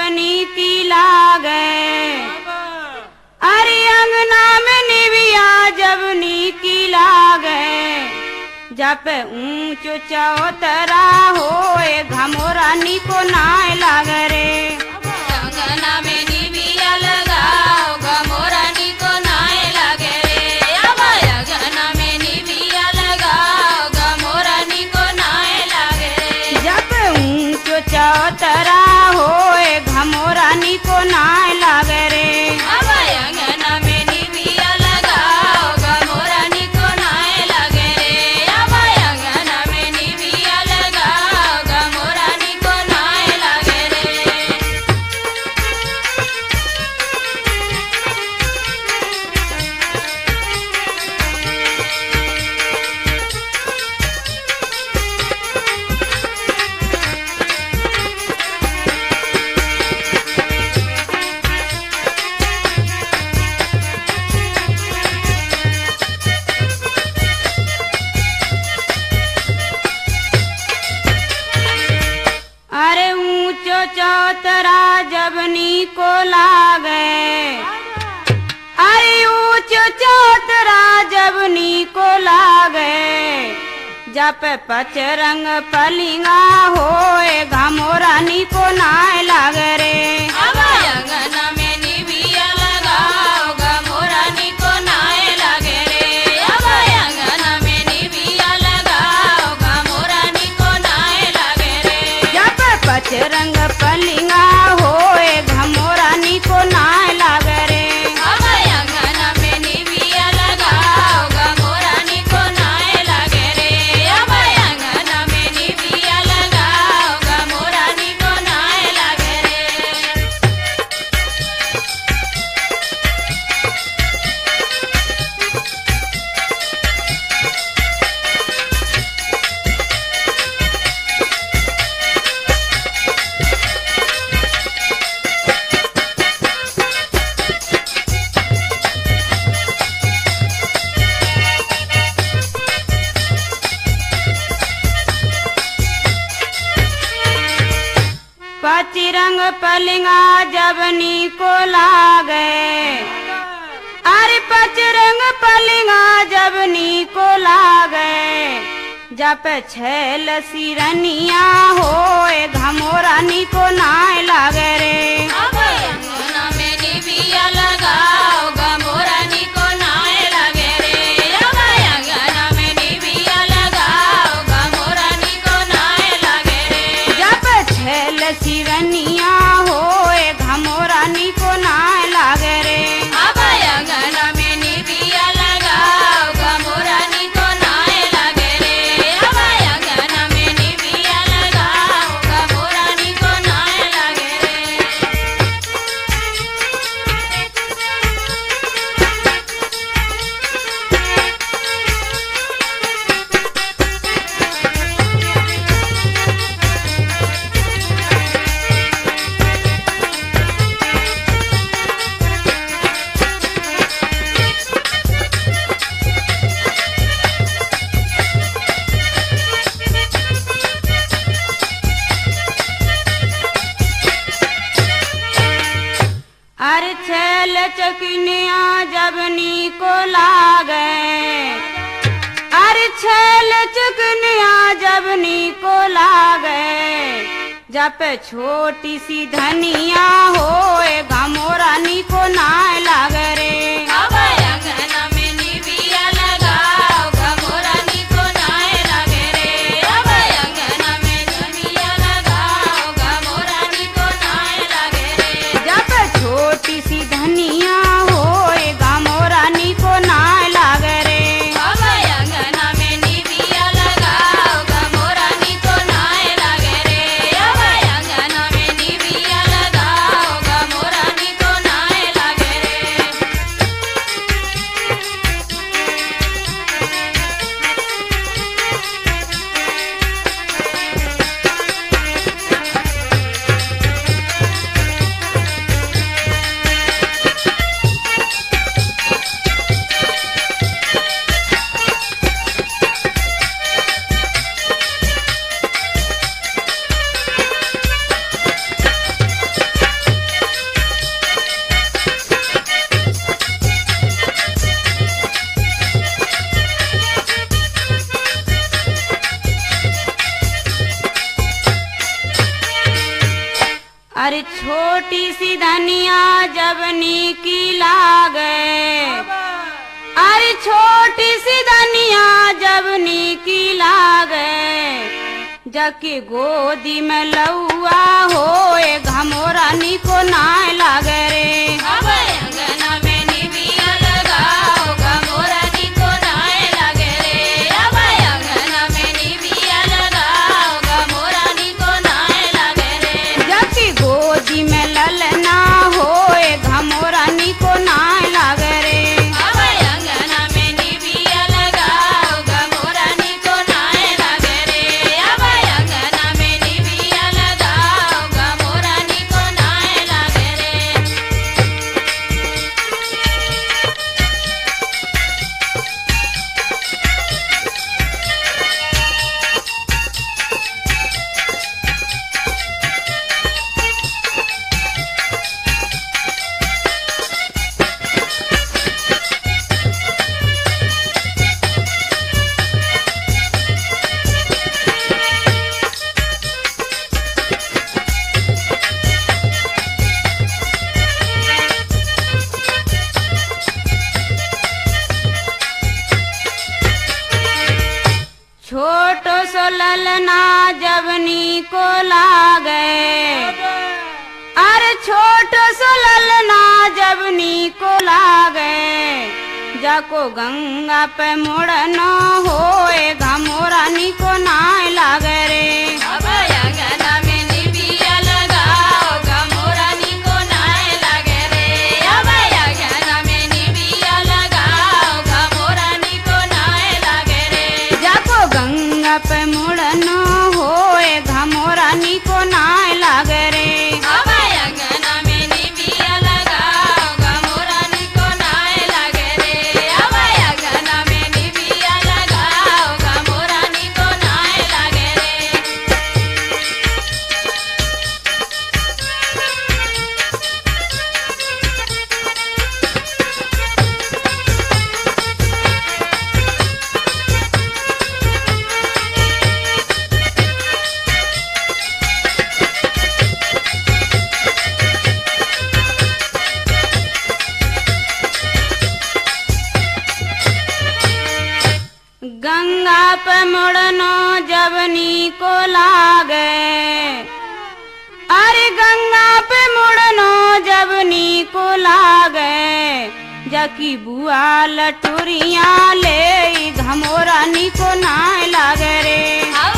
नीति लागे। अरे अंगना में निविया जब नीति लागे, जप ऊंचो चौतरा होए घमोरा नीको नाय लागे रे। अंगना में निविया लगाओ घमोरा नीको नाय लागे रे। अब अंगना में निविया लगाओ घमोरा नीको नाय लागे रे। जप ऊंचो चौतरा होए घमोरा नीको नाय लागे रे। अब अंगना में निविया लगाओ घमोरा नीको नाय लागे रे। अब अंगना में निविया लगाओ घमोरा नीको नाय लागे रे। अरे ऊंचो चौतरा जब नीको लागे। अरे ऊंचो चौतरा जब नीको लागे, जप पचरंग पलिंगा होए घमोरा नीको नाय लागे रे। अब अंगना में निविया लगाओ घमोरा नीको नाय लागे रे। अब अंगना में निविया लगाओ घमोरा नीको नाय लागे रे। जप पचरंग पलिंगा होए घमोरा नीको नाय लागे रे। अब अंगना में निविया लगाओ घमोरा नीको नाय लागे रे। अब अंगना में निविया लगाओ घमोरा नीको नाय लागे रे। पचरंग पलिंगा जब नीको लागे। अरे पचरंग पलिंगा जब नीको लागे, जप छैल सिरनिया होए घमोरा नीको नाय लागे रे। अब अंगना में निविया लगाओ घमोरा नीको नाय लागे रे। अब अंगना में निविया लगाओ घमोरा नीको नाय लागे रे। जप छैल सिरनिया होए घमोरा नीको नाय लागे रे। अब अंगना में निविया लगाओ घमोरा नीको नाय लागे रे। अब अंगना में निविया लगाओ घमोरा नीको नाय लागे रे। अरे छैल चकनिया जब नीको लागे। अरे छैल चकनिया जब नीको लागे, जप छोटी सी धनिया होए घमोरा नीको नाय लागे रे। अब अंगना में निविया लगाओ घमोरा नीको नाय लागे रे। अब अंगना में निविया लगाओ घमोरा नीको नाय लागे रे। जप छोटी सी धनिया होए घमोरा नीको नाय लागे रे। अब अंगना में निविया लगाओ घमोरा नीको नाय लागे रे। अब अंगना में निविया लगाओ घमोरा नीको नाय लागे रे। अरे छोटी सी धनिया जब नीकी लागे, अरे छोटी सी धनिया जब नीकी लागे, जाके गोदी में लौआ होए घमोरा निको नाय लागे रे। अब अंगना में निबिया लगाओ घमोरा निको नाय लागे रे। अब अंगना में निबिया लगाओ घमोरा निको नाय लागे रे। जाके गोदी में ललना होए घमोरा निको नाय लागे रे। अब अंगना में निबिया लगाओ घमोरा निको नाय लागे रे। अब अंगना में निबिया लगाओ घमोरा निको नाय लागे रे। छोटो सो ललना जब नीको लागे, अरे छोटो सो ललना जब नीको लागे, जाको गंगा पे मुड़नो होए घमोरा निको नाय लागे रे। अब अंगना में निबिया लगाओ घमोरा निको नाय लागे रे। अब अंगना में निबिया लगाओ घमोरा निको नाय लागे रे। जाको गंगा पे मुड़नो होए घमोरा निको नाय लागे रे। अब अंगना में निबिया लगाओ घमोरा निको नाय लागे रे। अब अंगना में निबिया लगाओ घमोरा निको नाय लागे रे। गंगा पे मुड़नो जब नीको लागे, अरे गंगा पे मुड़नो जब नीको लागे, जाकी बुआ लटुरिया ले घमोरा निको नाय लागे रे। अब